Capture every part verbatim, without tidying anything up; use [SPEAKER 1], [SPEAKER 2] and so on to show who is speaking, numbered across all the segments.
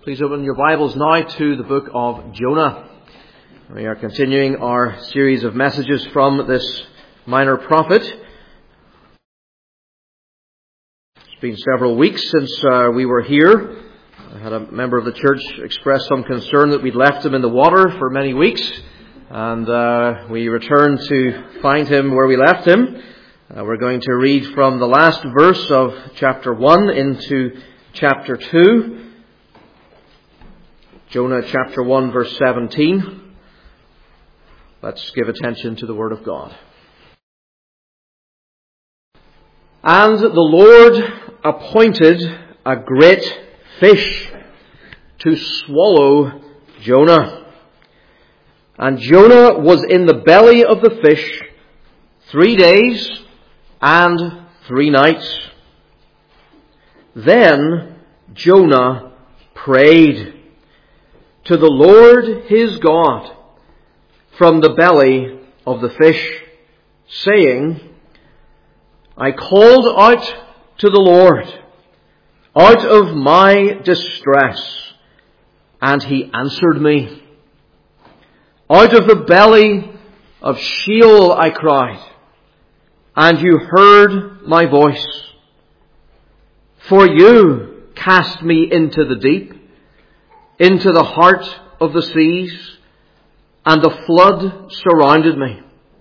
[SPEAKER 1] Please open your Bibles now to the book of Jonah. We are continuing our series of messages from this minor prophet. It's been several weeks since uh, we were here. I had a member of the church express some concern that we'd left him in the water for many weeks, and uh, we returned to find him where we left him. Uh, we're going to read from the last verse of chapter one into chapter two. Jonah chapter one verse seventeen. Let's give attention to the Word of God. And the Lord appointed a great fish to swallow Jonah. And Jonah was in the belly of the fish three days and three nights. Then Jonah prayed to the Lord his God from the belly of the fish, saying, I called out to the Lord out of my distress, and he answered me. Out of the belly of Sheol I cried, and you heard my voice. For you cast me into the deep, into the heart of the seas, and the flood surrounded me.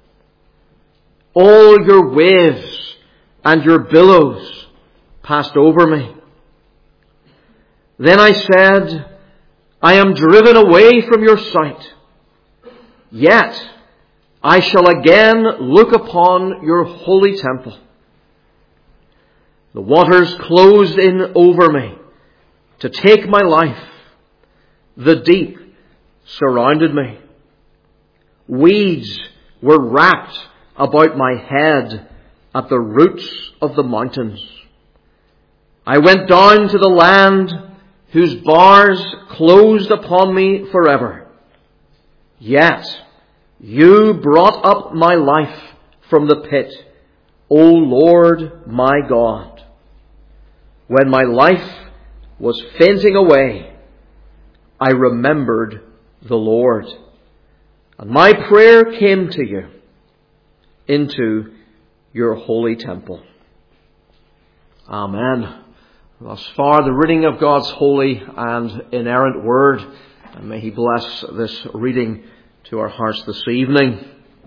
[SPEAKER 1] All your waves and your billows passed over me. Then I said, I am driven away from your sight. Yet I shall again look upon your holy temple. The waters closed in over me to take my life. The deep surrounded me. Weeds were wrapped about my head at the roots of the mountains. I went down to the land whose bars closed upon me forever. Yet you brought up my life from the pit, O Lord my God. When my life was fainting away, I remembered the Lord, and my prayer came to you into your holy temple. Amen. Thus far, the reading of God's holy and inerrant word, and may He bless this reading to our hearts this evening.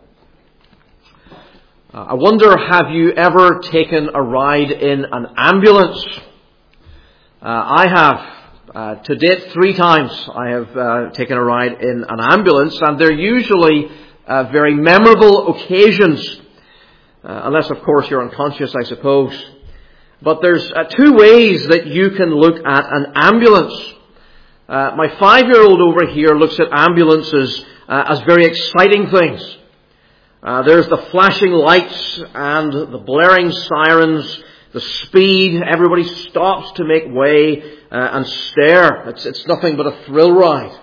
[SPEAKER 1] Uh, I wonder, have you ever taken a ride in an ambulance? Uh, I have. Uh, to date, three times I have uh, taken a ride in an ambulance, and they're usually uh, very memorable occasions, uh, unless, of course, you're unconscious, I suppose. But there's uh, two ways that you can look at an ambulance. Uh, my five-year-old over here looks at ambulances uh, as very exciting things. Uh, there's the flashing lights and the blaring sirens, the speed, everybody stops to make way uh, and stare. It's, it's nothing but a thrill ride.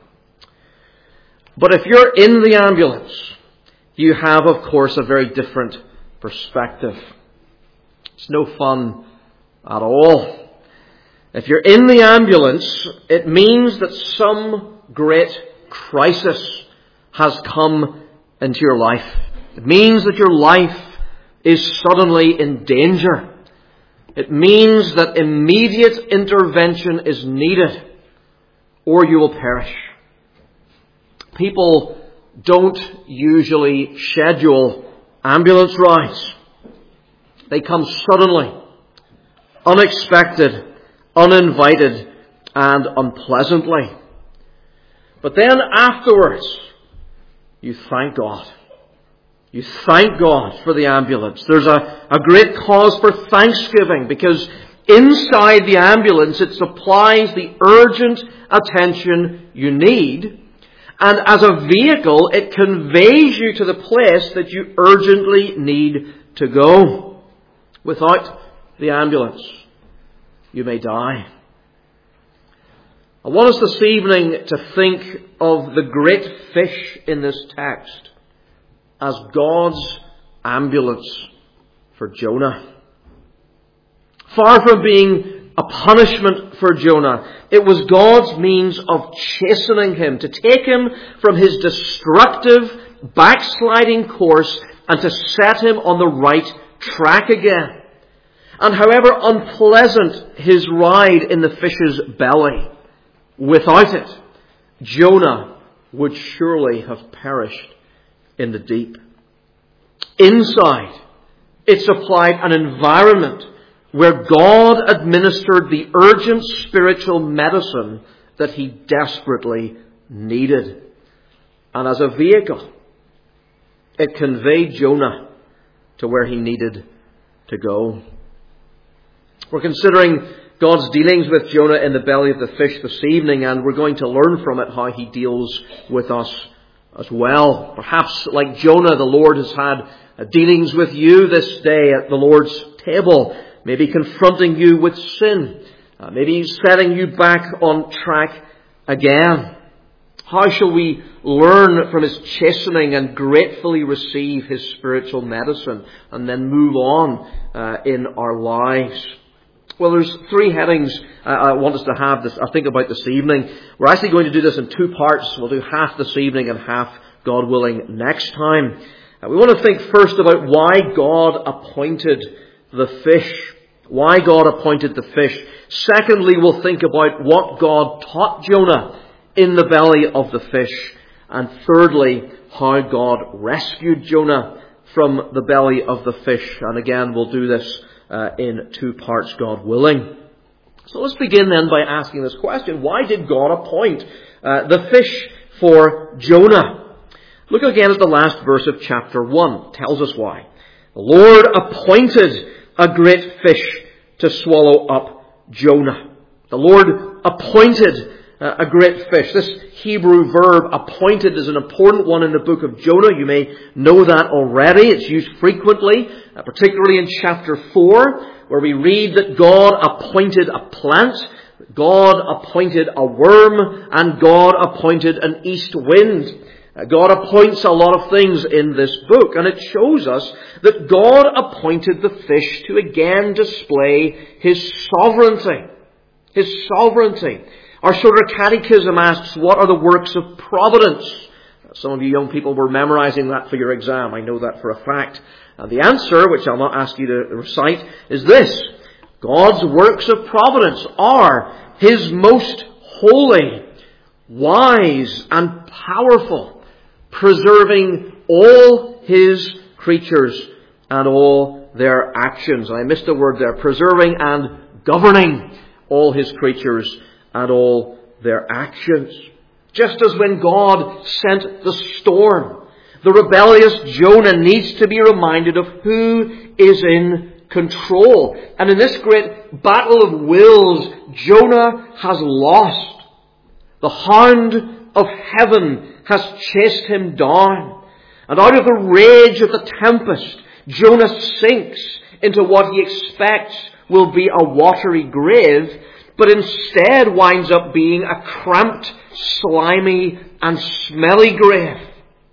[SPEAKER 1] But if you're in the ambulance, you have, of course, a very different perspective. It's no fun at all. If you're in the ambulance, it means that some great crisis has come into your life. It means that your life is suddenly in danger. It means that immediate intervention is needed, or you will perish. People don't usually schedule ambulance rides. They come suddenly, unexpected, uninvited, and unpleasantly. But then afterwards, you thank God. You thank God for the ambulance. There's a, a great cause for thanksgiving, because inside the ambulance it supplies the urgent attention you need. And as a vehicle, it conveys you to the place that you urgently need to go. Without the ambulance, you may die. I want us this evening to think of the great fish in this text as God's ambulance for Jonah. Far from being a punishment for Jonah. It was God's means of chastening him, to take him from his destructive, backsliding course and to set him on the right track again. And however unpleasant his ride in the fish's belly, without it, Jonah would surely have perished in the deep. Inside, it supplied an environment where God administered the urgent spiritual medicine that he desperately needed. And as a vehicle, it conveyed Jonah to where he needed to go. We're considering God's dealings with Jonah in the belly of the fish this evening, and we're going to learn from it how he deals with us as well. Perhaps like Jonah, the Lord has had dealings with you this day at the Lord's table, maybe confronting you with sin, uh, maybe setting you back on track again. How shall we learn from his chastening and gratefully receive his spiritual medicine and then move on uh, in our lives? Well, there's three headings uh, I want us to have this, I think, about this evening. We're actually going to do this in two parts. We'll do half this evening and half, God willing, next time. Uh, we want to think first about why God appointed the fish. Why God appointed the fish. Secondly, we'll think about what God taught Jonah in the belly of the fish. And thirdly, how God rescued Jonah from the belly of the fish. And again, we'll do this uh, in two parts, God willing. So let's begin then by asking this question. Why did God appoint uh, the fish for Jonah? Look again at the last verse of chapter one. It tells us why. The Lord appointed a great fish to swallow up Jonah. The Lord appointed uh, a great fish. This Hebrew verb, appointed, is an important one in the book of Jonah. You may know that already. It's used frequently, uh, particularly in chapter four, where we read that God appointed a plant, God appointed a worm, and God appointed an east wind. Uh, God appoints a lot of things in this book, and it shows us that God appointed the fish to again display His sovereignty. His sovereignty. Our shorter catechism asks, what are the works of providence? Some of you young people were memorizing that for your exam. I know that for a fact. And the answer, which I'll not ask you to recite, is this. God's works of providence are His most holy, wise, and powerful, preserving all His creatures and all their actions. I missed a word there. Preserving and governing all His creatures and all their actions. Just as when God sent the storm, the rebellious Jonah needs to be reminded of who is in control. And in this great battle of wills, Jonah has lost. The hound of heaven has chased him down. And out of the rage of the tempest, Jonah sinks into what he expects will be a watery grave, but instead winds up being a cramped, slimy, and smelly grave.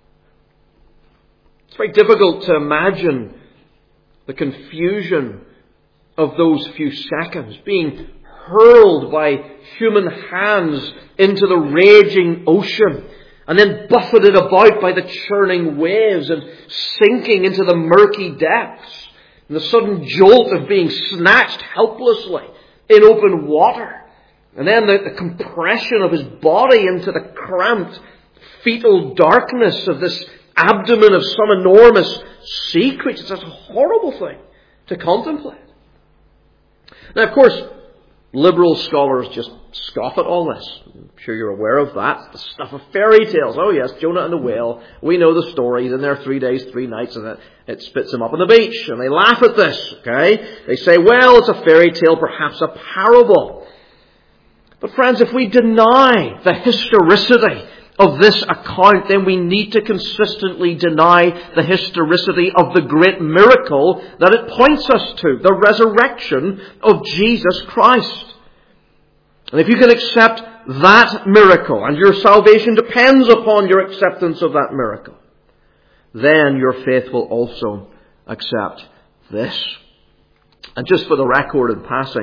[SPEAKER 1] It's very difficult to imagine the confusion of those few seconds, being hurled by human hands into the raging ocean, and then buffeted about by the churning waves and sinking into the murky depths, and the sudden jolt of being snatched helplessly in open water, and then the, the compression of his body into the cramped fetal darkness of this abdomen of some enormous sea creature. It's a horrible thing to contemplate. Now, of course, liberal scholars just scoff at all this. I'm sure you're aware of that. It's the stuff of fairy tales. Oh yes, Jonah and the whale. We know the stories. In there three days, three nights, and it, it spits them up on the beach. And they laugh at this, okay? They say, well, it's a fairy tale, perhaps a parable. But friends, if we deny the historicity of this account, then we need to consistently deny the historicity of the great miracle that it points us to, the resurrection of Jesus Christ. And if you can accept that miracle, and your salvation depends upon your acceptance of that miracle, then your faith will also accept this. And just for the record in passing,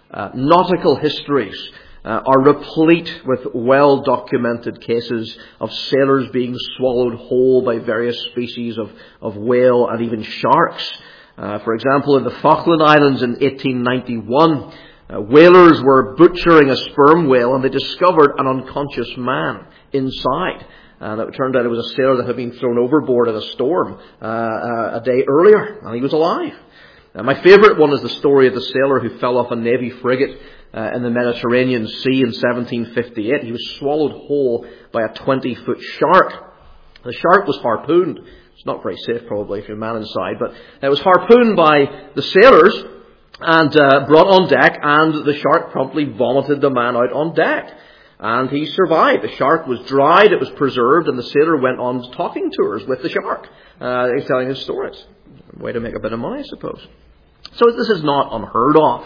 [SPEAKER 1] uh, nautical histories uh, are replete with well-documented cases of sailors being swallowed whole by various species of, of whale and even sharks. Uh, for example, in the Falkland Islands in eighteen ninety-one, uh, whalers were butchering a sperm whale and they discovered an unconscious man inside. And it turned out it was a sailor that had been thrown overboard in a storm uh, uh, a day earlier, and he was alive. Uh, my favourite one is the story of the sailor who fell off a Navy frigate uh, in the Mediterranean Sea in seventeen fifty-eight. He was swallowed whole by a twenty-foot shark. The shark was harpooned. It's not very safe, probably, if you're a man inside, but it was harpooned by the sailors and uh, brought on deck, and the shark promptly vomited the man out on deck. And he survived. The shark was dried, it was preserved, and the sailor went on talking tours with the shark. Uh, he's telling his stories. Way to make a bit of money, I suppose. So this is not unheard of.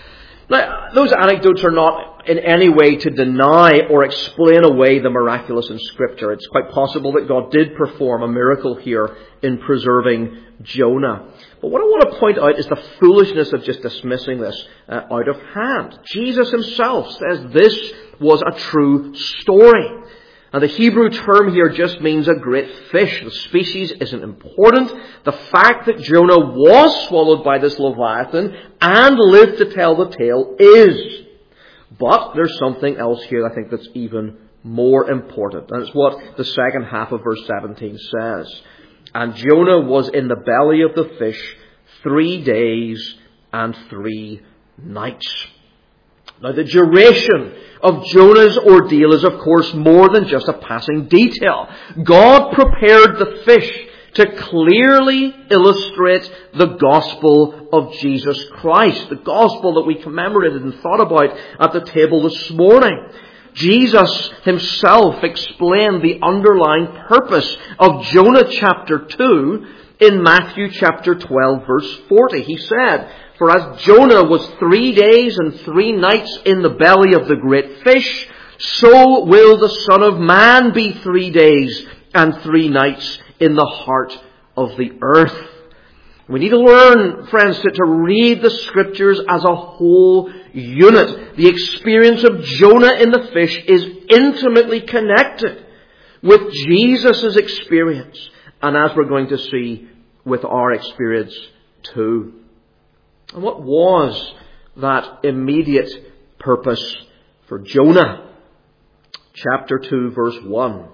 [SPEAKER 1] Now, those anecdotes are not in any way to deny or explain away the miraculous in Scripture. It's quite possible that God did perform a miracle here in preserving Jonah. But what I want to point out is the foolishness of just dismissing this uh, out of hand. Jesus himself says this was a true story. And the Hebrew term here just means a great fish. The species isn't important. The fact that Jonah was swallowed by this Leviathan and lived to tell the tale is. But there's something else here I think that's even more important. And it's what the second half of verse seventeen says. And Jonah was in the belly of the fish three days and three nights. Now, the duration of Jonah's ordeal is, of course, more than just a passing detail. God prepared the fish to clearly illustrate the gospel of Jesus Christ, the gospel that we commemorated and thought about at the table this morning. Jesus himself explained the underlying purpose of Jonah chapter two in Matthew chapter twelve, verse forty. He said, "For as Jonah was three days and three nights in the belly of the great fish, so will the Son of Man be three days and three nights in the heart of the earth." We need to learn, friends, to, to read the Scriptures as a whole unit. The experience of Jonah in the fish is intimately connected with Jesus' experience, and as we're going to see, with our experience too. And what was that immediate purpose for Jonah? Chapter two, verse one.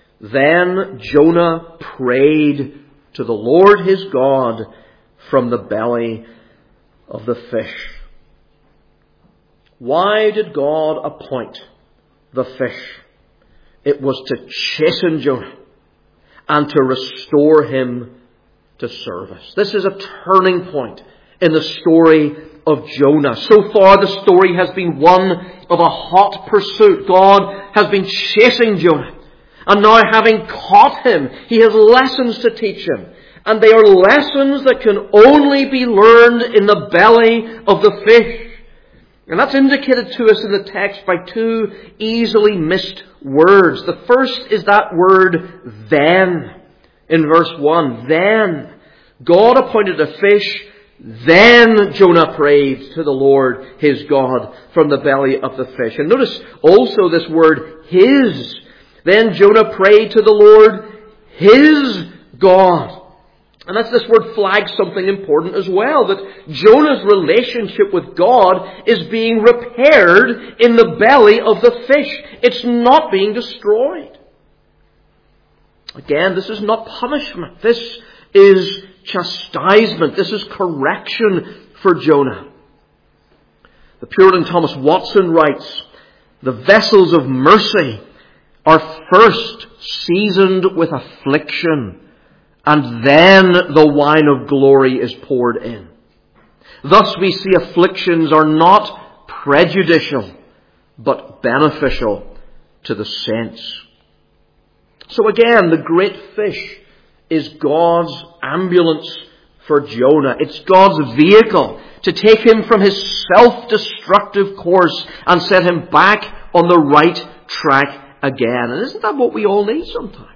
[SPEAKER 1] Then Jonah prayed to the Lord his God from the belly of the fish. Why did God appoint the fish? It was to chasten Jonah and to restore him to service. This is a turning point in the story of Jonah. So far the story has been one of a hot pursuit. God has been chasing Jonah. And now, having caught him, he has lessons to teach him. And they are lessons that can only be learned in the belly of the fish. And that's indicated to us in the text by two easily missed words. The first is that word then. In verse one, then God appointed a fish. Then Jonah prayed to the Lord his God from the belly of the fish. And notice also this word his. Then Jonah prayed to the Lord his God. And that's this word flags something important as well, that Jonah's relationship with God is being repaired in the belly of the fish. It's not being destroyed. Again, this is not punishment. This is chastisement. This is correction for Jonah. The Puritan Thomas Watson writes, "The vessels of mercy are first seasoned with affliction, and then the wine of glory is poured in. Thus we see afflictions are not prejudicial, but beneficial to the saints." So again, the great fish is God's ambulance for Jonah. It's God's vehicle to take him from his self-destructive course and set him back on the right track again. And isn't that what we all need sometimes?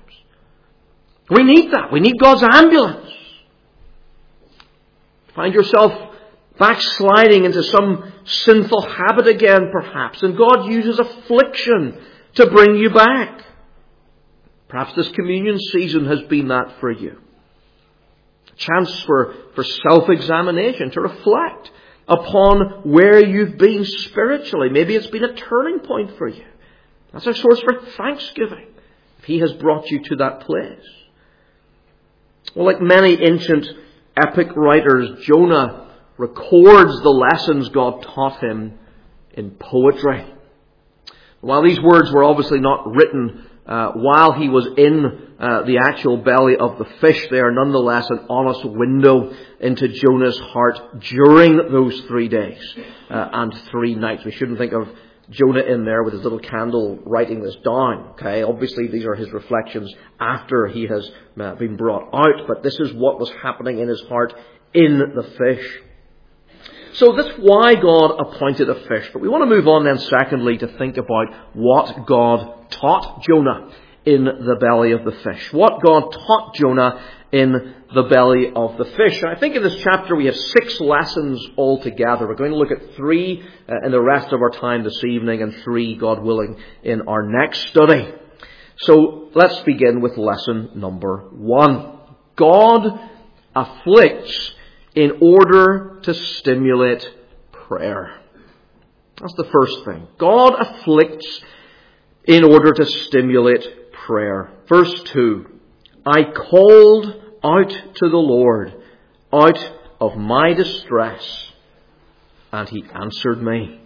[SPEAKER 1] We need that. We need God's ambulance. Find yourself backsliding into some sinful habit again, perhaps, and God uses affliction to bring you back. Perhaps this communion season has been that for you. A chance for, for self-examination, to reflect upon where you've been spiritually. Maybe it's been a turning point for you. That's a source for thanksgiving, if He has brought you to that place. Well, like many ancient epic writers, Jonah records the lessons God taught him in poetry. While these words were obviously not written uh, while he was in uh, the actual belly of the fish, they are nonetheless an honest window into Jonah's heart during those three days uh, and three nights. We shouldn't think of Jonah in there with his little candle writing this down. Okay, obviously these are his reflections after he has uh, been brought out, but this is what was happening in his heart in the fish. So that's why God appointed a fish. But we want to move on then secondly to think about what God taught Jonah in the belly of the fish. What God taught Jonah in the belly of the fish. And I think in this chapter we have six lessons altogether. We're going to look at three uh, in the rest of our time this evening, and three, God willing, in our next study. So let's begin with lesson number one. God afflicts in order to stimulate prayer. That's the first thing. God afflicts in order to stimulate prayer. Verse two. I called out to the Lord out of my distress, and He answered me.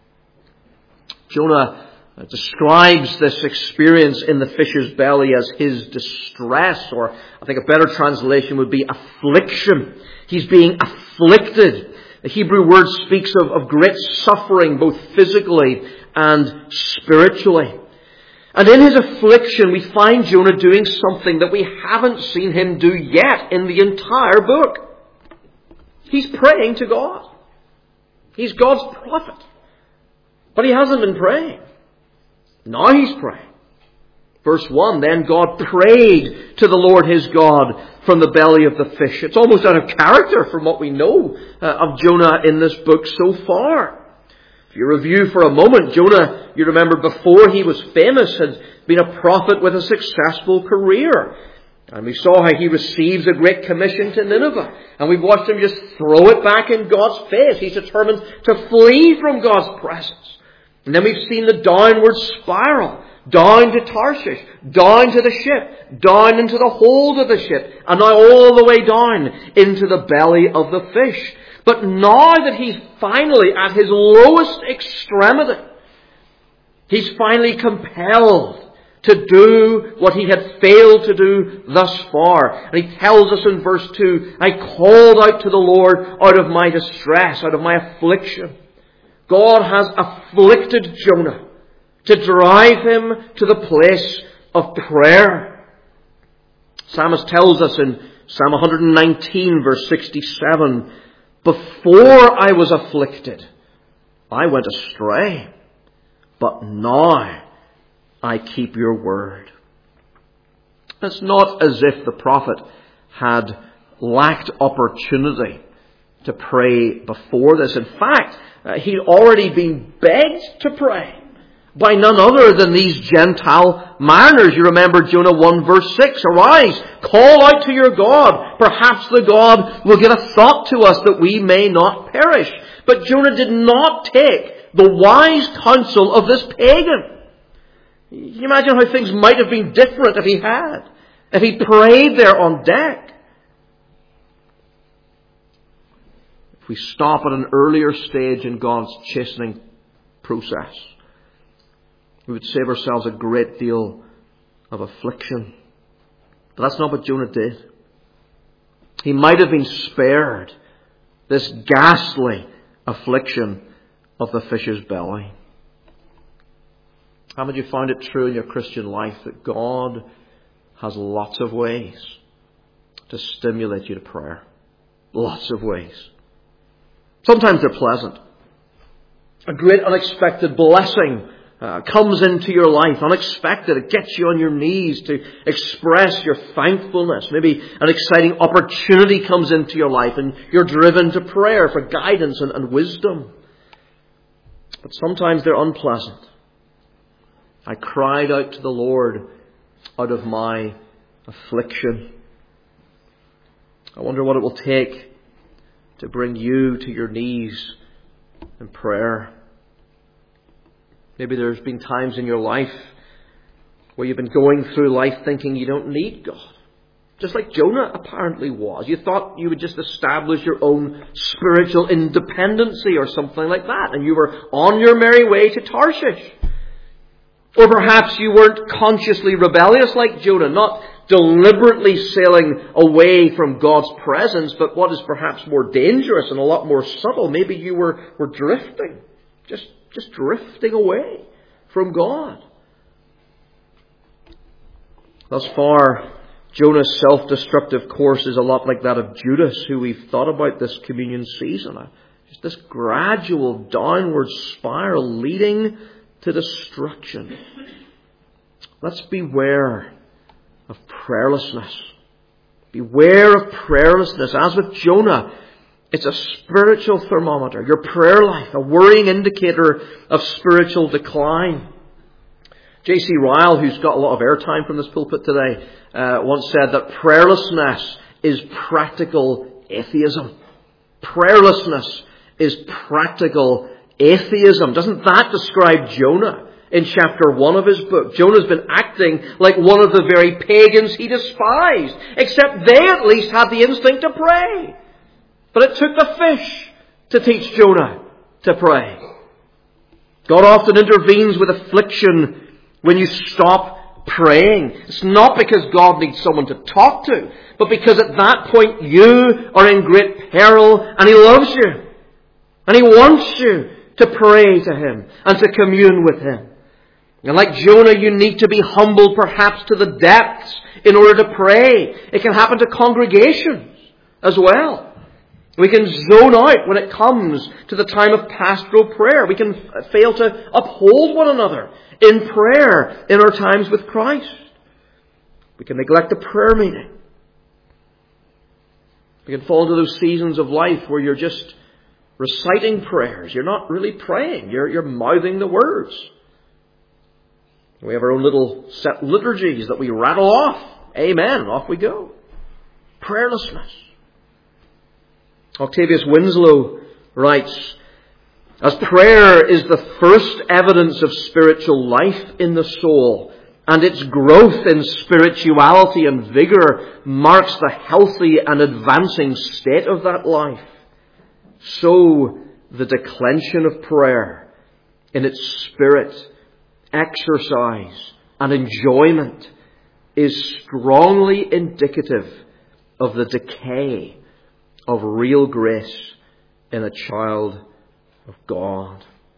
[SPEAKER 1] Jonah describes this experience in the fish's belly as his distress, or I think a better translation would be affliction. He's being afflicted. The Hebrew word speaks of, of great suffering, both physically and spiritually. And in his affliction, we find Jonah doing something that we haven't seen him do yet in the entire book. He's praying to God. He's God's prophet. But he hasn't been praying. Now he's praying. Verse one, then God prayed to the Lord his God from the belly of the fish. It's almost out of character from what we know uh, of Jonah in this book so far. If you review for a moment, Jonah, you remember before he was famous, had been a prophet with a successful career. And we saw how he receives a great commission to Nineveh. And we've watched him just throw it back in God's face. He's determined to flee from God's presence. And then we've seen the downward spiral. Down to Tarshish. Down to the ship. Down into the hold of the ship. And now all the way down into the belly of the fish. But now that he's finally at his lowest extremity, he's finally compelled to do what he had failed to do thus far. And he tells us in verse two, I called out to the Lord out of my distress, out of my affliction. God has afflicted Jonah to drive him to the place of prayer. Psalmist tells us in Psalm one nineteen verse sixty-seven, before I was afflicted, I went astray, but now I keep your word. It's not as if the prophet had lacked opportunity to pray before this. In fact, uh, he'd already been begged to pray by none other than these Gentile mariners. You remember Jonah one verse six, arise, call out to your God. Perhaps the God will give a thought to us that we may not perish. But Jonah did not take the wise counsel of this pagan. Can you imagine how things might have been different if he had? If he prayed there on deck? If we stop at an earlier stage in God's chastening process, we would save ourselves a great deal of affliction. But that's not what Jonah did. He might have been spared this ghastly affliction of the fish's belly. Haven't you found it true in your Christian life that God has lots of ways to stimulate you to prayer? Lots of ways. Sometimes they're pleasant. A great unexpected blessing uh, comes into your life. Unexpected. It gets you on your knees to express your thankfulness. Maybe an exciting opportunity comes into your life and you're driven to prayer for guidance and, and wisdom. but sometimes they're unpleasant. I cried out to the Lord out of my affliction. I wonder what it will take to bring you to your knees in prayer. Maybe there's been times in your life where you've been going through life thinking you don't need God. Just like Jonah apparently was. You thought you would just establish your own spiritual independency or something like that, and you were on your merry way to Tarshish. Or perhaps you weren't consciously rebellious like Jonah, not deliberately sailing away from God's presence, but what is perhaps more dangerous and a lot more subtle, maybe you were, were drifting, just, just drifting away from God. Thus far, Jonah's self-destructive course is a lot like that of Judas, who we've thought about this communion season. Just this gradual downward spiral leading to destruction. Let's beware of prayerlessness. Beware of prayerlessness. As with Jonah, it's a spiritual thermometer. Your prayer life, a worrying indicator of spiritual decline. J C Ryle, who's got a lot of airtime from this pulpit today, uh, once said that prayerlessness is practical atheism. Prayerlessness is practical atheism. Doesn't that describe Jonah in chapter one of his book? Jonah's been acting like one of the very pagans he despised, except they at least had the instinct to pray. But it took the fish to teach Jonah to pray. God often intervenes with affliction when you stop praying. It's not because God needs someone to talk to, but because at that point you are in great peril and He loves you. And He wants you to pray to Him and to commune with Him. And like Jonah, you need to be humbled perhaps to the depths in order to pray. It can happen to congregations as well. We can zone out when it comes to the time of pastoral prayer. We can fail to uphold one another in prayer in our times with Christ. We can neglect the prayer meeting. We can fall into those seasons of life where you're just reciting prayers. You're not really praying. You're, you're mouthing the words. We have our own little set liturgies that we rattle off. Amen. And off we go. Prayerlessness. Octavius Winslow writes, as prayer is the first evidence of spiritual life in the soul, and its growth in spirituality and vigour marks the healthy and advancing state of that life, so the declension of prayer in its spirit, exercise and enjoyment is strongly indicative of the decay of real grace in a child of God.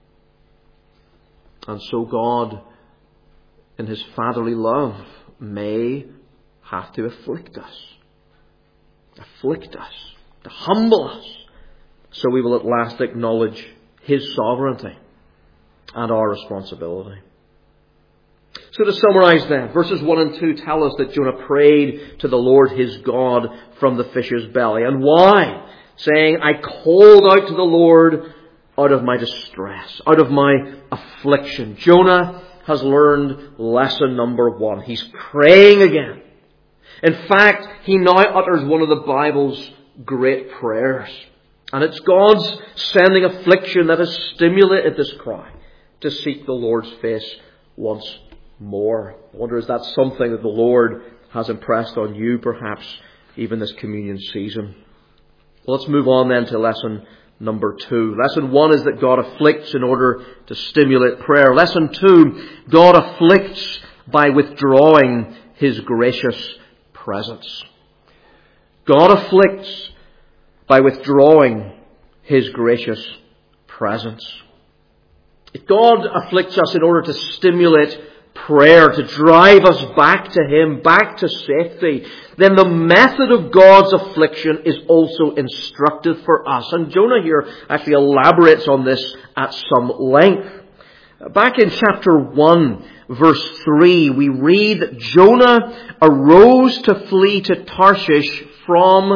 [SPEAKER 1] And so God, in His fatherly love, may have to afflict us. Afflict us. To humble us. So we will at last acknowledge His sovereignty and our responsibility. So to summarize then, verses one and two tell us that Jonah prayed to the Lord his God from the fish's belly. And why? Saying, I called out to the Lord out of my distress, out of my affliction. Jonah has learned lesson number one. He's praying again. In fact, he now utters one of the Bible's great prayers. And it's God's sending affliction that has stimulated this cry to seek the Lord's face once more. I wonder, is that something that the Lord has impressed on you, perhaps, even this communion season? Well, let's move on then to lesson number two. Lesson one is that God afflicts in order to stimulate prayer. Lesson two, God afflicts by withdrawing His gracious presence. God afflicts by withdrawing His gracious presence. If God afflicts us in order to stimulate prayer, to drive us back to Him, back to safety, then the method of God's affliction is also instructive for us. And Jonah here actually elaborates on this at some length. Back in chapter one, verse three, we read that Jonah arose to flee to Tarshish from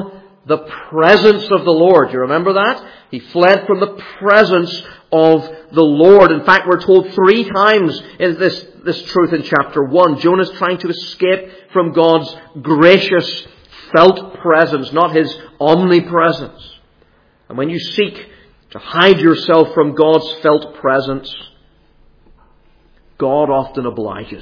[SPEAKER 1] the presence of the Lord. You remember that? He fled from the presence of the Lord. In fact, we're told three times in this, this truth in chapter one. Jonah's trying to escape from God's gracious, felt presence, not His omnipresence. And when you seek to hide yourself from God's felt presence, God often obliges.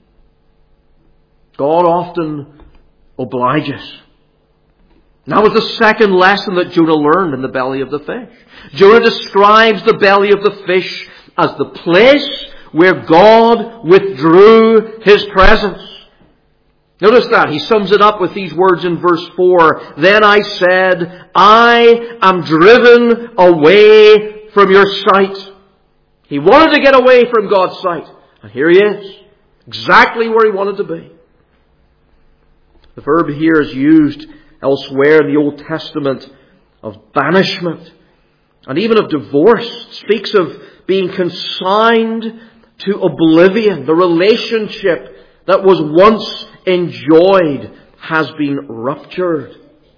[SPEAKER 1] God often obliges. And that was the second lesson that Jonah learned in the belly of the fish. Jonah describes the belly of the fish as the place where God withdrew His presence. Notice that. He sums it up with these words in verse four. Then I said, I am driven away from your sight. He wanted to get away from God's sight. And here he is. Exactly where he wanted to be. The verb here is used elsewhere in the Old Testament of banishment and even of divorce. It speaks of being consigned to oblivion. The relationship that was once enjoyed has been ruptured.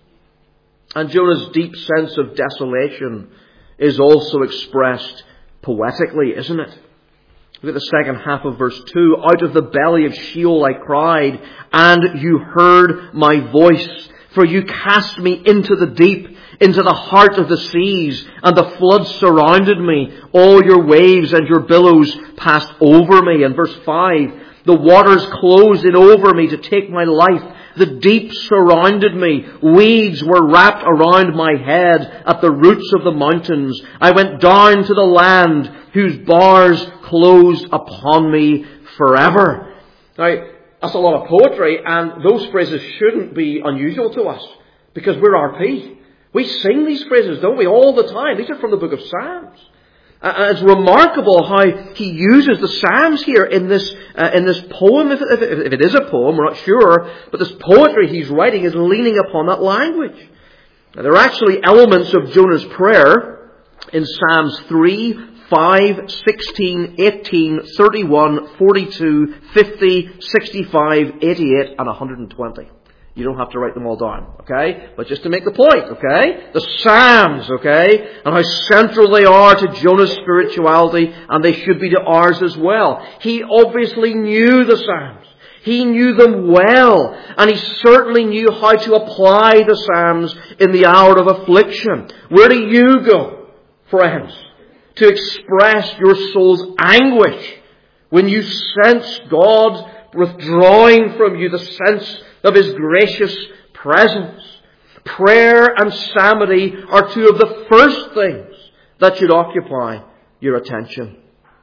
[SPEAKER 1] And Jonah's deep sense of desolation is also expressed poetically, isn't it? Look at the second half of verse two. Out of the belly of Sheol I cried, and you heard my voice. For you cast me into the deep, into the heart of the seas, and the floods surrounded me. All your waves and your billows passed over me. And verse five, the waters closed in over me to take my life. The deep surrounded me. Weeds were wrapped around my head at the roots of the mountains. I went down to the land whose bars closed upon me forever. Now, that's a lot of poetry, and those phrases shouldn't be unusual to us because we're R P. We sing these phrases, don't we, all the time. These are from the book of Psalms. And it's remarkable how he uses the Psalms here in this uh, in this poem. If, if, if it is a poem, we're not sure. But this poetry he's writing is leaning upon that language. Now, there are actually elements of Jonah's prayer in Psalms three, five, sixteen, eighteen, thirty-one, forty-two, fifty, sixty-five, eighty-eight, and one hundred twenty. You don't have to write them all down, okay? But just to make the point, okay? The Psalms, okay? And how central they are to Jonah's spirituality, and they should be to ours as well. He obviously knew the Psalms. He knew them well. And he certainly knew how to apply the Psalms in the hour of affliction. Where do you go, friends, to express your soul's anguish when you sense God withdrawing from you, the sense of His gracious presence? Prayer and psalmody are two of the first things that should occupy your attention.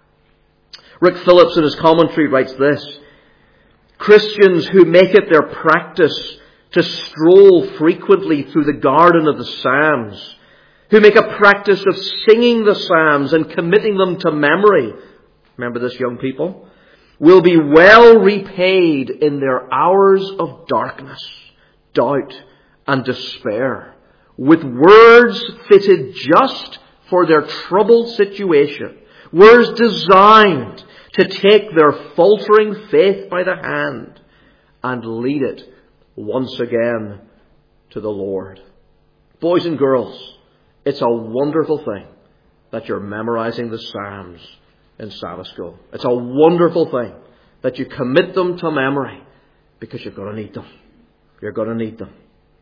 [SPEAKER 1] Rick Phillips in his commentary writes this: Christians who make it their practice to stroll frequently through the garden of the Psalms, who make a practice of singing the Psalms and committing them to memory, remember this, young people, will be well repaid in their hours of darkness, doubt, and despair, with words fitted just for their troubled situation, words designed to take their faltering faith by the hand and lead it once again to the Lord. Boys and girls, it's a wonderful thing that you're memorizing the Psalms in Sabbath school. It's a wonderful thing that you commit them to memory because you're going to need them. You're going to need them.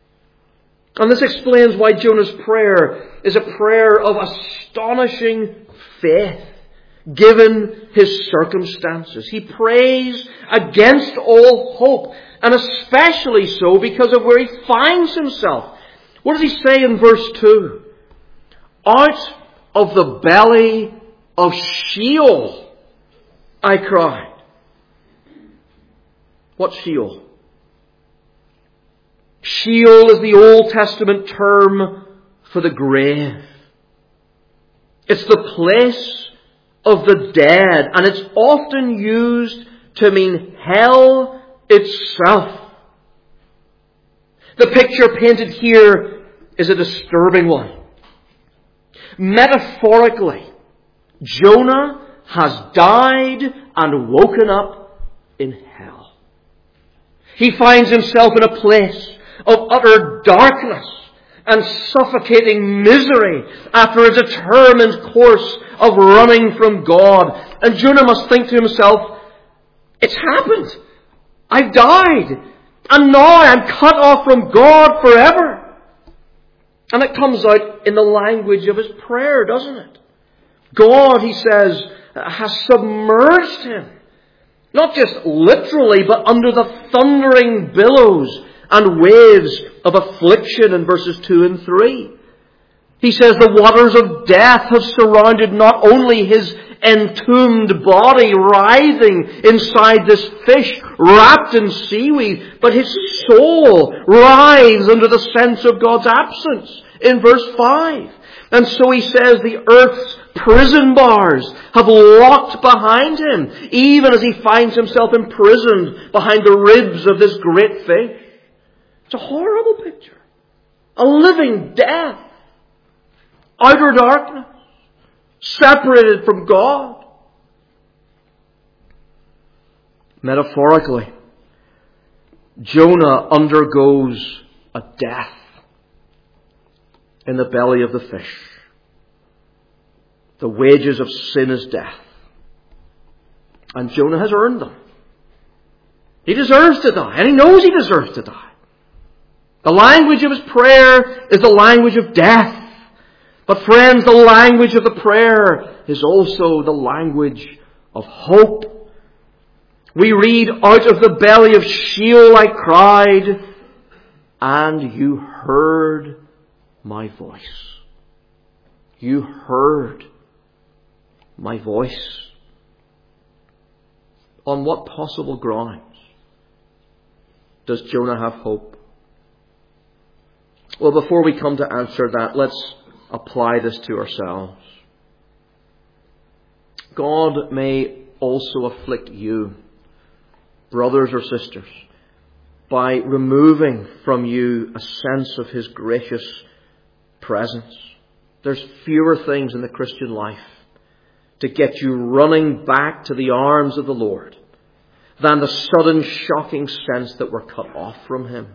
[SPEAKER 1] And this explains why Jonah's prayer is a prayer of astonishing faith given his circumstances. He prays against all hope, and especially so because of where he finds himself. What does he say in verse two? Out of the belly of Sheol I cried. What's Sheol? Sheol is the Old Testament term for the grave. It's the place of the dead, and it's often used to mean hell itself. The picture painted here is a disturbing one. Metaphorically, Jonah has died and woken up in hell. He finds himself in a place of utter darkness, and suffocating misery after a determined course of running from God. And Jonah must think to himself, it's happened. I've died. And now I'm cut off from God forever. And it comes out in the language of his prayer, doesn't it? God, he says, has submerged him. Not just literally, but under the thundering billows and waves of affliction in verses two and three. He says the waters of death have surrounded not only his entombed body writhing inside this fish wrapped in seaweed, but his soul writhes under the sense of God's absence in verse five. And so he says the earth's prison bars have locked behind him, even as he finds himself imprisoned behind the ribs of this great fish. It's a horrible picture. A living death. Outer darkness. Separated from God. Metaphorically, Jonah undergoes a death in the belly of the fish. The wages of sin is death. And Jonah has earned them. He deserves to die, and he knows he deserves to die. The language of his prayer is the language of death. But friends, the language of the prayer is also the language of hope. We read, out of the belly of Sheol I cried, and you heard my voice. You heard my voice. On what possible grounds does Jonah have hope? Well, before we come to answer that, let's apply this to ourselves. God may also afflict you, brothers or sisters, by removing from you a sense of His gracious presence. There's fewer things in the Christian life to get you running back to the arms of the Lord than the sudden shocking sense that we're cut off from Him.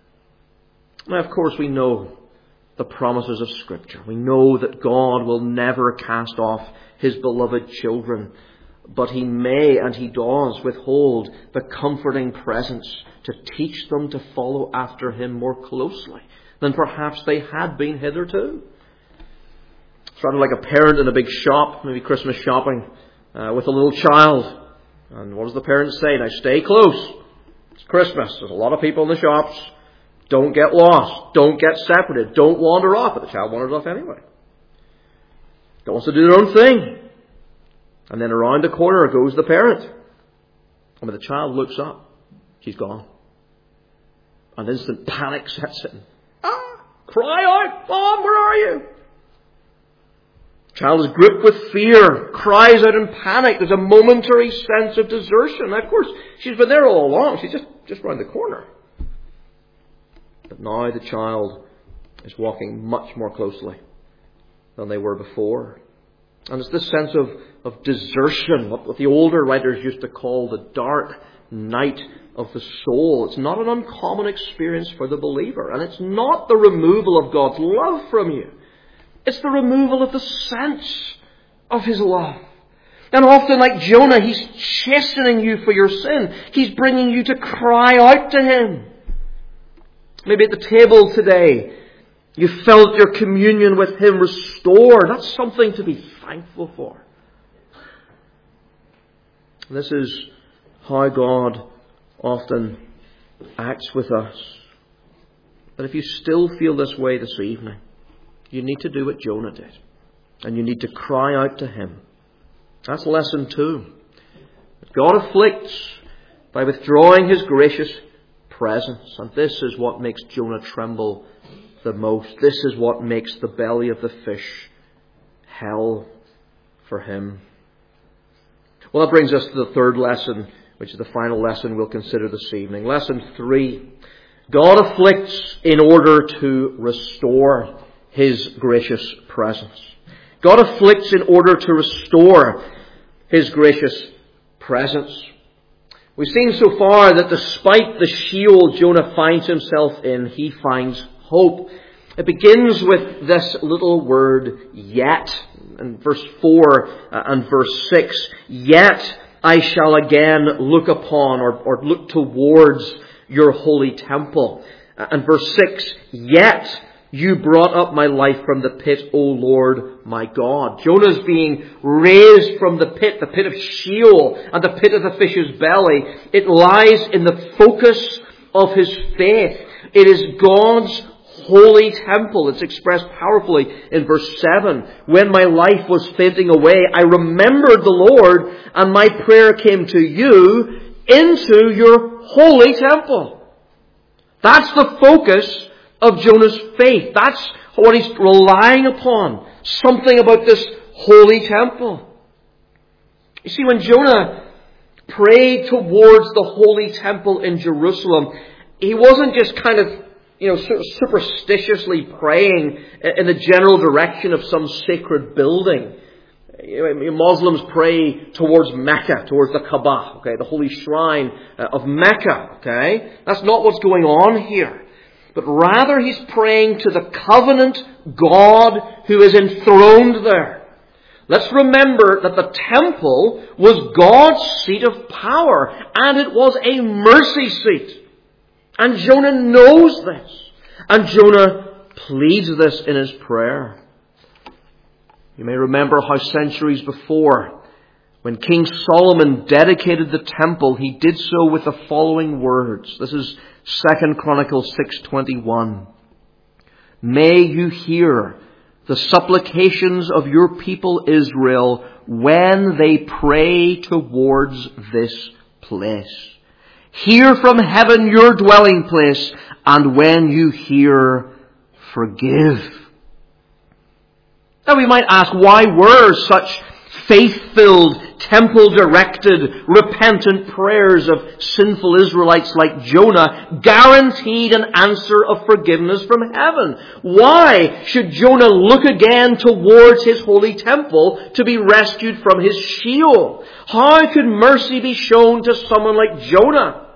[SPEAKER 1] Now, of course, we know the promises of Scripture. We know that God will never cast off His beloved children, but He may and He does withhold the comforting presence to teach them to follow after Him more closely than perhaps they had been hitherto. It's rather like a parent in a big shop, maybe Christmas shopping, uh, with a little child. And what does the parent say? Now stay close. It's Christmas. There's a lot of people in the shops. Don't get lost. Don't get separated. Don't wander off. But the child wanders off anyway. They wants to do their own thing. And then around the corner goes the parent. And when the child looks up, she's gone. An instant panic sets in. Ah! Cry out! Mom, where are you? The child is gripped with fear, cries out in panic. There's a momentary sense of desertion. Now, of course, she's been there all along. She's just, just round the corner. But now the child is walking much more closely than they were before. And it's this sense of, of desertion, what, what the older writers used to call the dark night of the soul. It's not an uncommon experience for the believer. And it's not the removal of God's love from you. It's the removal of the sense of His love. And often, like Jonah, He's chastening you for your sin. He's bringing you to cry out to Him. Maybe at the table today, you felt your communion with Him restored. That's something to be thankful for. This is how God often acts with us. But if you still feel this way this evening, you need to do what Jonah did. And you need to cry out to Him. That's lesson two. God afflicts by withdrawing His gracious presence. And this is what makes Jonah tremble the most. This is what makes the belly of the fish hell for him. Well, that brings us to the third lesson, which is the final lesson we'll consider this evening. Lesson three. God afflicts in order to restore His gracious presence. God afflicts in order to restore His gracious presence. We've seen so far that despite the Sheol Jonah finds himself in, he finds hope. It begins with this little word, yet, in verse four and verse six. Yet I shall again look upon or, or look towards your holy temple. And verse six, yet you brought up my life from the pit, O Lord my God. Jonah is being raised from the pit, the pit of Sheol and the pit of the fish's belly. It lies in the focus of his faith. It is God's holy temple. It's expressed powerfully in verse seven. When my life was fading away, I remembered the Lord, and my prayer came to you into your holy temple. That's the focus of Jonah's faith. That's what he's relying upon. Something about this holy temple. You see, when Jonah prayed towards the holy temple in Jerusalem, he wasn't just kind of, you know, sort of superstitiously praying in the general direction of some sacred building. You know, Muslims pray towards Mecca, towards the Kaaba, okay, the holy shrine of Mecca, okay? That's not what's going on here. But rather he's praying to the covenant God who is enthroned there. Let's remember that the temple was God's seat of power, and it was a mercy seat. And Jonah knows this. And Jonah pleads this in his prayer. You may remember how centuries before, when King Solomon dedicated the temple, he did so with the following words. This is Second Chronicles six twenty-one. May you hear the supplications of your people Israel when they pray towards this place. Hear from heaven your dwelling place, and when you hear, forgive. Now we might ask, why were such faith-filled, temple-directed, repentant prayers of sinful Israelites like Jonah guaranteed an answer of forgiveness from heaven? Why should Jonah look again towards his holy temple to be rescued from his Sheol? How could mercy be shown to someone like Jonah?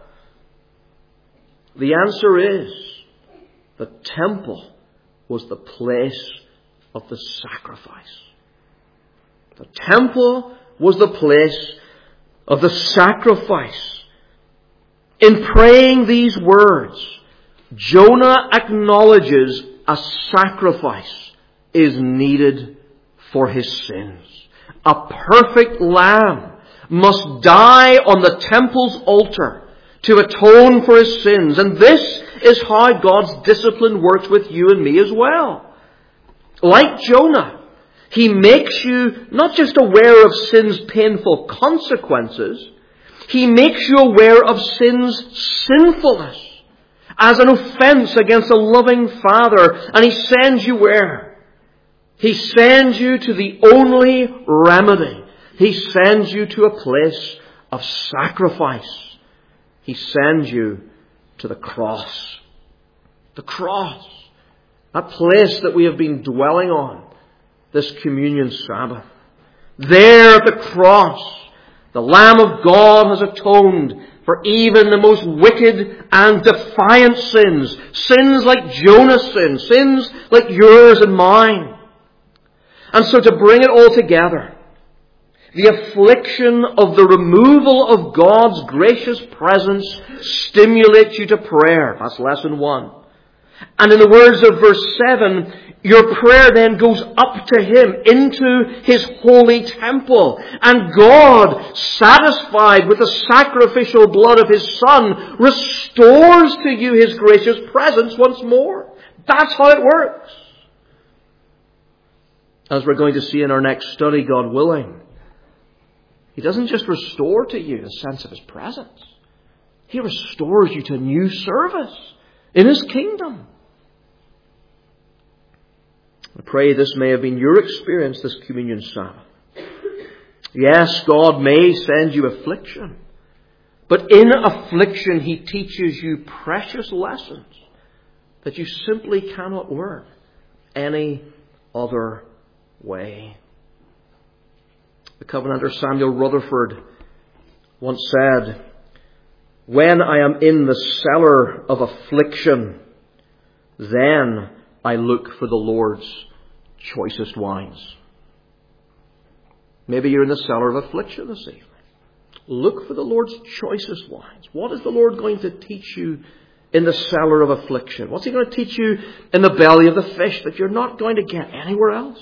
[SPEAKER 1] The answer is, the temple was the place of the sacrifice. The temple was the place of the sacrifice. In praying these words, Jonah acknowledges a sacrifice is needed for his sins. A perfect lamb must die on the temple's altar to atone for his sins. And this is how God's discipline works with you and me as well. Like Jonah, he makes you not just aware of sin's painful consequences, he makes you aware of sin's sinfulness as an offense against a loving Father. And he sends you where? He sends you to the only remedy. He sends you to a place of sacrifice. He sends you to the cross. The cross. That place that we have been dwelling on this communion Sabbath. There at the cross, the Lamb of God has atoned for even the most wicked and defiant sins. Sins like Jonah's sins. Sins like yours and mine. And so to bring it all together, the affliction of the removal of God's gracious presence stimulates you to prayer. That's lesson one. And in the words of verse seven, your prayer then goes up to Him into His holy temple. And God, satisfied with the sacrificial blood of His Son, restores to you His gracious presence once more. That's how it works. As we're going to see in our next study, God willing, He doesn't just restore to you the sense of His presence. He restores you to new service in His kingdom. I pray this may have been your experience this communion Sabbath. Yes, God may send you affliction, but in affliction He teaches you precious lessons that you simply cannot learn any other way. The Covenanter Samuel Rutherford once said, "When I am in the cellar of affliction, then I look for the Lord's choicest wines. Maybe you're in the cellar of affliction this evening. Look for the Lord's choicest wines. What is the Lord going to teach you in the cellar of affliction? What's He going to teach you in the belly of the fish that you're not going to get anywhere else?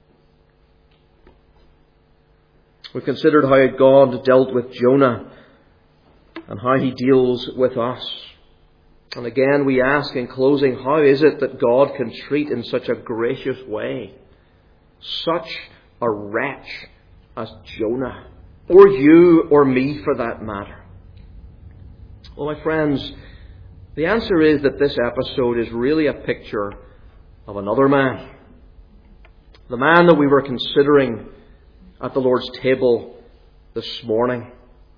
[SPEAKER 1] We've considered how God dealt with Jonah and how He deals with us. And again we ask in closing, how is it that God can treat in such a gracious way such a wretch as Jonah? Or you or me for that matter? Well, my friends, the answer is that this episode is really a picture of another man. The man that we were considering at the Lord's table this morning.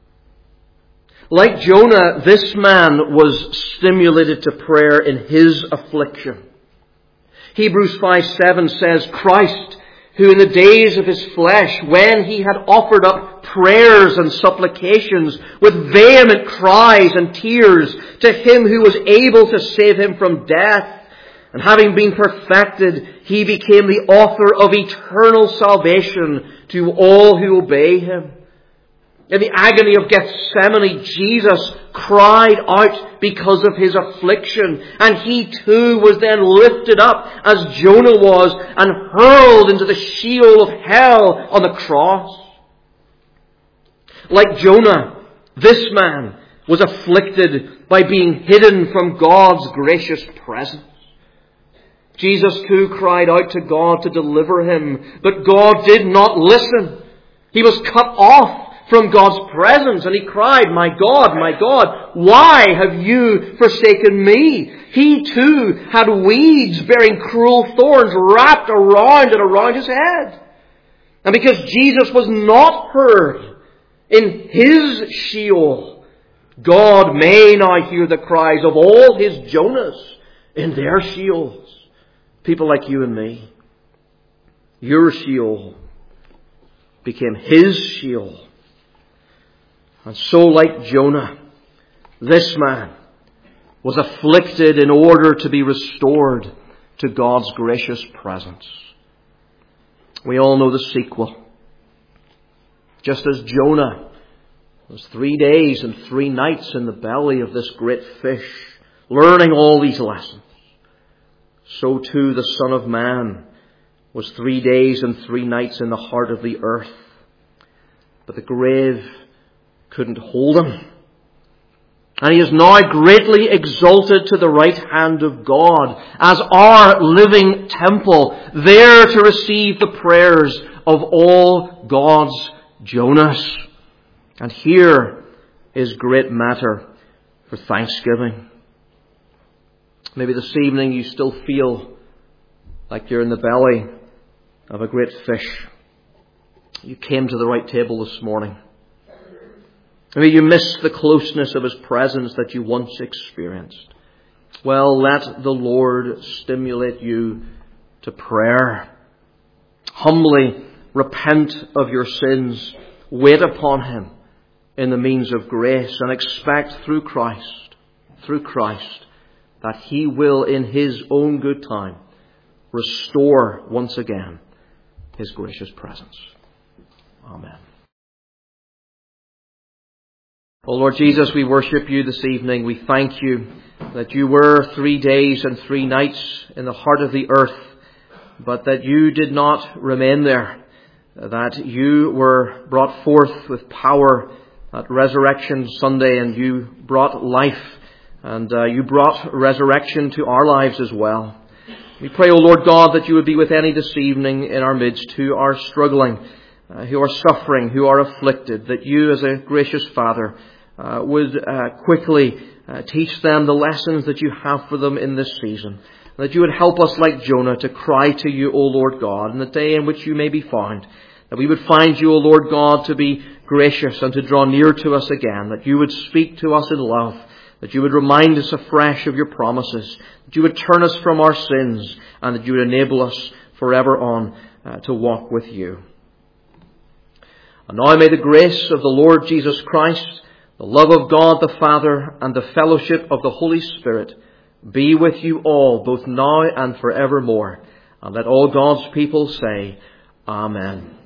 [SPEAKER 1] Like Jonah, this man was stimulated to prayer in his affliction. Hebrews five seven says, Christ, who in the days of His flesh, when He had offered up prayers and supplications with vehement cries and tears to Him who was able to save Him from death, and having been perfected, He became the author of eternal salvation to all who obey Him. In the agony of Gethsemane, Jesus cried out because of His affliction. And He too was then lifted up as Jonah was and hurled into the Sheol of hell on the cross. Like Jonah, this man was afflicted by being hidden from God's gracious presence. Jesus too cried out to God to deliver him, but God did not listen. He was cut off from God's presence, and he cried, My God, my God, why have you forsaken me? He too had weeds bearing cruel thorns wrapped around and around his head. And because Jesus was not heard in his Sheol, God may now hear the cries of all his Jonahs in their Sheols. People like you and me. Your Sheol became his Sheol. And so, like Jonah, this man was afflicted in order to be restored to God's gracious presence. We all know the sequel. Just as Jonah was three days and three nights in the belly of this great fish, learning all these lessons, so too the Son of Man was three days and three nights in the heart of the earth. But the grave couldn't hold him. And he is now greatly exalted to the right hand of God as our living temple, there to receive the prayers of all God's Jonahs. And here is great matter for thanksgiving. Maybe this evening you still feel like you're in the belly of a great fish. You came to the right table this morning. Maybe you missed the closeness of his presence that you once experienced. Well, let the Lord stimulate you to prayer. Humbly repent of your sins. Wait upon him in the means of grace and expect through Christ, through Christ, that he will in his own good time restore once again his gracious presence. Amen. Oh Lord Jesus, we worship you this evening. We thank you that you were three days and three nights in the heart of the earth, but that you did not remain there, that you were brought forth with power at Resurrection Sunday, and you brought life, and uh, you brought resurrection to our lives as well. We pray, O Lord God, that you would be with any this evening in our midst who are struggling, Uh, who are suffering, who are afflicted, that you as a gracious Father uh, would uh, quickly uh, teach them the lessons that you have for them in this season. That you would help us like Jonah to cry to you, O Lord God, in the day in which you may be found. That we would find you, O Lord God, to be gracious and to draw near to us again. That you would speak to us in love. That you would remind us afresh of your promises. That you would turn us from our sins, and that you would enable us forever on uh, to walk with you. And now may the grace of the Lord Jesus Christ, the love of God the Father, and the fellowship of the Holy Spirit be with you all, both now and forevermore. And let all God's people say, Amen.